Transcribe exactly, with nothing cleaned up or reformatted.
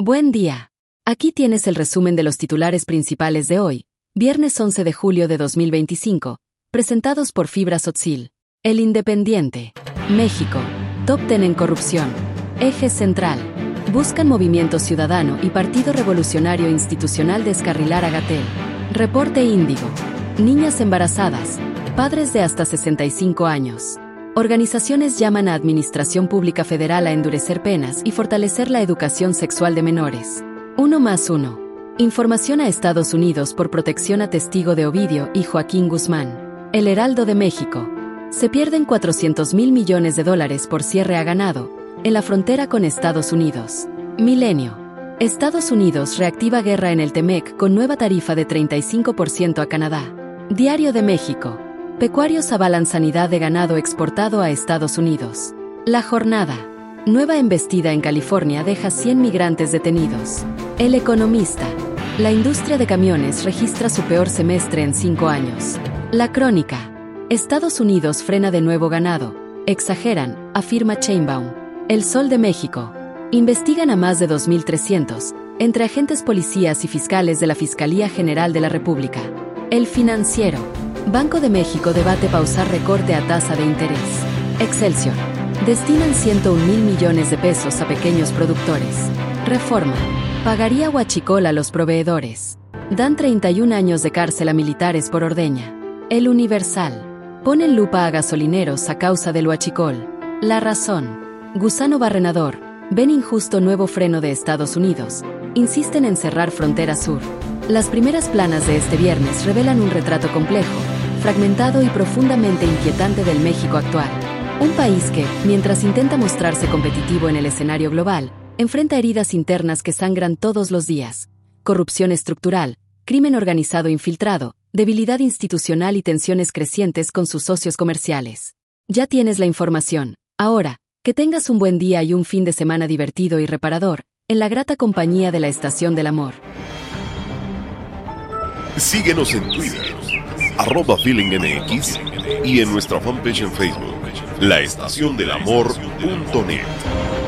Buen día. Aquí tienes el resumen de los titulares principales de hoy, viernes once de julio de dos mil veinticinco, presentados por Fibra Sotzil. El Independiente. México. Top diez en corrupción. Eje central. Buscan Movimiento Ciudadano y Partido Revolucionario Institucional descarrilar a Gatell. Reporte Índigo. Niñas embarazadas. Padres de hasta sesenta y cinco años. Organizaciones llaman a Administración Pública Federal a endurecer penas y fortalecer la educación sexual de menores. Uno más uno. Información a Estados Unidos por protección a testigo de Ovidio y Joaquín Guzmán. El Heraldo de México. Se pierden cuatrocientos mil millones de dólares por cierre a ganado en la frontera con Estados Unidos. Milenio. Estados Unidos reactiva guerra en el Temec con nueva tarifa de treinta y cinco por ciento a Canadá. Diario de México. Pecuarios avalan sanidad de ganado exportado a Estados Unidos. La Jornada. Nueva embestida en California deja cien migrantes detenidos. El Economista. La industria de camiones registra su peor semestre en cinco años. La Crónica. Estados Unidos frena de nuevo ganado. Exageran, afirma Sheinbaum. El Sol de México. Investigan a más de dos mil trescientos, entre agentes policías y fiscales de la Fiscalía General de la República. El Financiero. Banco de México debate pausar recorte a tasa de interés. Excelsior. Destinan ciento un mil millones de pesos a pequeños productores. Reforma. Pagaría huachicol a los proveedores. Dan treinta y un años de cárcel a militares por ordeña. El Universal. Ponen lupa a gasolineros a causa del huachicol. La Razón. Gusano barrenador. Ven injusto nuevo freno de Estados Unidos. Insisten en cerrar frontera sur. Las primeras planas de este viernes revelan un retrato complejo, fragmentado y profundamente inquietante del México actual. Un país que, mientras intenta mostrarse competitivo en el escenario global, enfrenta heridas internas que sangran todos los días. Corrupción estructural, crimen organizado infiltrado, debilidad institucional y tensiones crecientes con sus socios comerciales. Ya tienes la información. Ahora, que tengas un buen día y un fin de semana divertido y reparador, en la grata compañía de la Estación del Amor. Síguenos en Twitter, arroba feelingmx, y en nuestra fanpage en Facebook, la estación del amor punto net.